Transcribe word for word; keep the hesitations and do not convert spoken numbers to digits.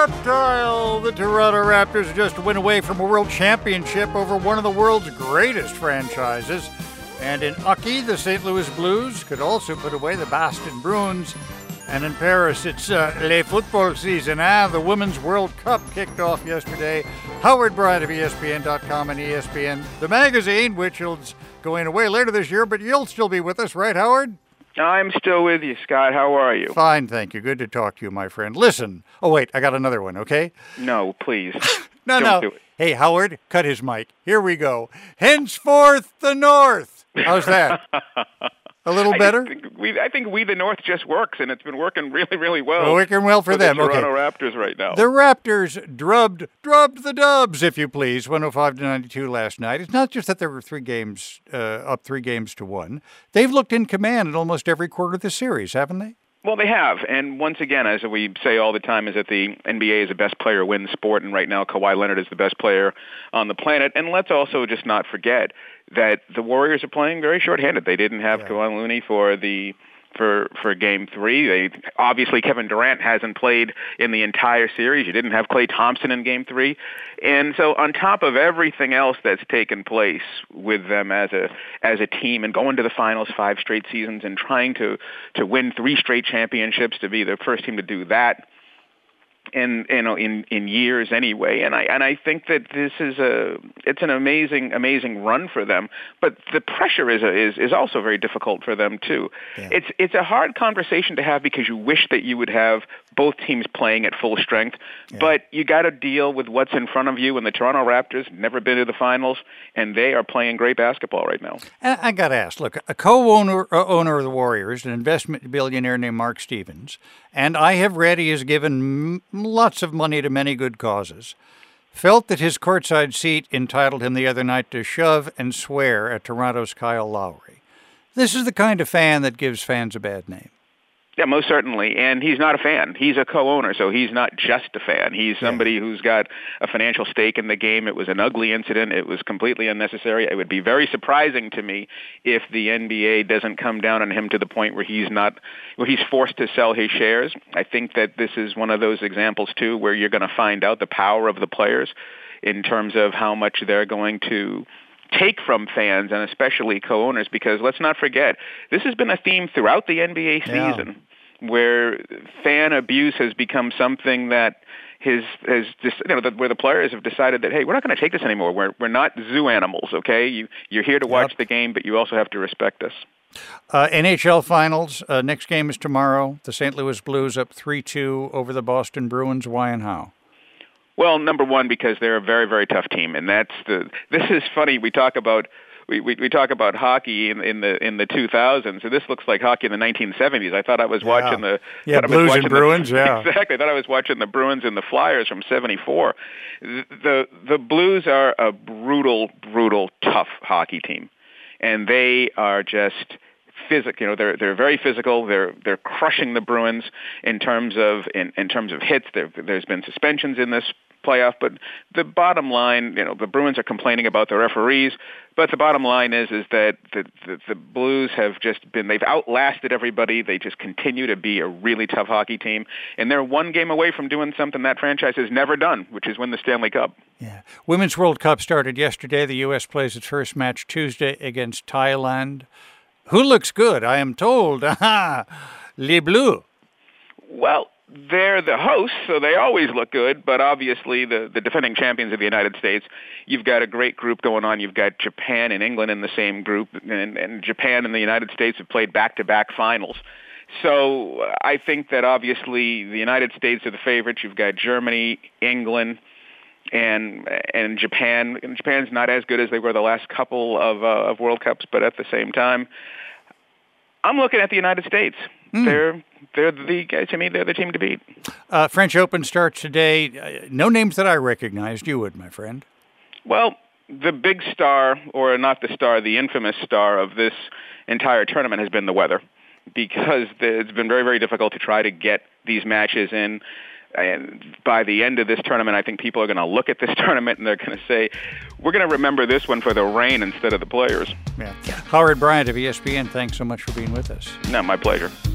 Reptile! The Toronto Raptors just went away from a world championship over one of the world's greatest franchises. And in hockey, the Saint Louis Blues could also put away the Boston Bruins. And in Paris, it's uh, Le Football season. Ah, the Women's World Cup kicked off yesterday. Howard Bryant of E S P N dot com and E S P N, the magazine, which is going away later this year, but you'll still be with us, right, Howard? I'm still with you, Scott. How are you? Fine, thank you. Good to talk to you, my friend. Listen. Oh, wait, I got another one, okay? No, please. no, Don't no. do it. Hey, Howard, cut his mic. Here we go. Henceforth, the North. How's that? A little better? I think, we, I think We the North just works, and it's been working really, really well. Well, working well for, for them. the Toronto okay. Raptors right now. The Raptors drubbed, drubbed the Dubs, if you please, one oh five to ninety-two last night. It's not just that there were three games, uh, up three games to one. They've looked in command in almost every quarter of the series, haven't they? Well, they have, and once again, as we say all the time, is that the N B A is the best player wins sport, and right now Kawhi Leonard is the best player on the planet. And let's also just not forget that the Warriors are playing very shorthanded. They didn't have yeah. Kawhi Looney for the for for Game Three. They obviously Kevin Durant hasn't played in the entire series. You didn't have Klay Thompson in Game Three, and so on top of everything else that's taken place with them as a as a team and going to the finals five straight seasons and trying to to win three straight championships, to be the first team to do that in you know in in years anyway, and I and I think that this is a it's an amazing amazing run for them, but the pressure is a, is is also very difficult for them too. Yeah. It's it's a hard conversation to have because you wish that you would have both teams playing at full strength, yeah. but you got to deal with what's in front of you. And the Toronto Raptors never been to the finals, and they are playing great basketball right now. And I got to ask, look, a co-owner uh, owner of the Warriors, an investment billionaire named Mark Stevens, and I have read he has given m- lots of money to many good causes, felt that his courtside seat entitled him the other night to shove and swear at Toronto's Kyle Lowry. This is the kind of fan that gives fans a bad name. Yeah, most certainly. And he's not a fan. He's a co-owner, so he's not just a fan. He's somebody yeah. who's got a financial stake in the game. It was an ugly incident. It was completely unnecessary. It would be very surprising to me if the N B A doesn't come down on him to the point where he's not, where he's forced to sell his shares. I think that this is one of those examples, too, where you're going to find out the power of the players in terms of how much they're going to take from fans and especially co-owners, because let's not forget, this has been a theme throughout the N B A season yeah. where fan abuse has become something that his has just, you know, the, where the players have decided that, hey, we're not going to take this anymore. We're we're not zoo animals, okay? You you're here to watch yep. the game, but you also have to respect us. Uh, N H L Finals. Uh, next game is tomorrow. The Saint Louis Blues up three two over the Boston Bruins. Why and how? Well, number one, because they're a very, very tough team, and that's the. This is funny. We talk about we, we, we talk about hockey in, in the in the two thousands, so this looks like hockey in the nineteen seventies. I thought I was yeah. watching the yeah Blues and Bruins. The, yeah, exactly. I thought I was watching the Bruins and the Flyers from seventy-four. The, the the Blues are a brutal, brutal, tough hockey team, and they are just. Physical, you know, they're they're very physical. They're they're crushing the Bruins in terms of in, in terms of hits. There, there's been suspensions in this playoff, but the bottom line, you know, the Bruins are complaining about the referees, but the bottom line is is that the, the the Blues have just been they've outlasted everybody. They just continue to be a really tough hockey team, and they're one game away from doing something that franchise has never done, which is win the Stanley Cup. Yeah, Women's World Cup started yesterday. The U S plays its first match Tuesday against Thailand. Who looks good? I am told. Aha, Les Bleus. Well, they're the hosts, so they always look good, but obviously the, the defending champions of the United States, you've got a great group going on. You've got Japan and England in the same group, and, and Japan and the United States have played back-to-back finals. So I think that obviously the United States are the favorites. You've got Germany, England, and and Japan. And Japan's not as good as they were the last couple of uh, of World Cups, but at the same time, I'm looking at the United States. Mm. They're they're the to me they're the team to beat. Uh, French Open starts today. Uh, no names that I recognized. You would, my friend. Well, the big star, or not the star, the infamous star of this entire tournament has been the weather, because it's been very very difficult to try to get these matches in. And by the end of this tournament, I think people are going to look at this tournament and they're going to say, we're going to remember this one for the rain instead of the players. Yeah. Howard Bryant of E S P N, thanks so much for being with us. No, my pleasure.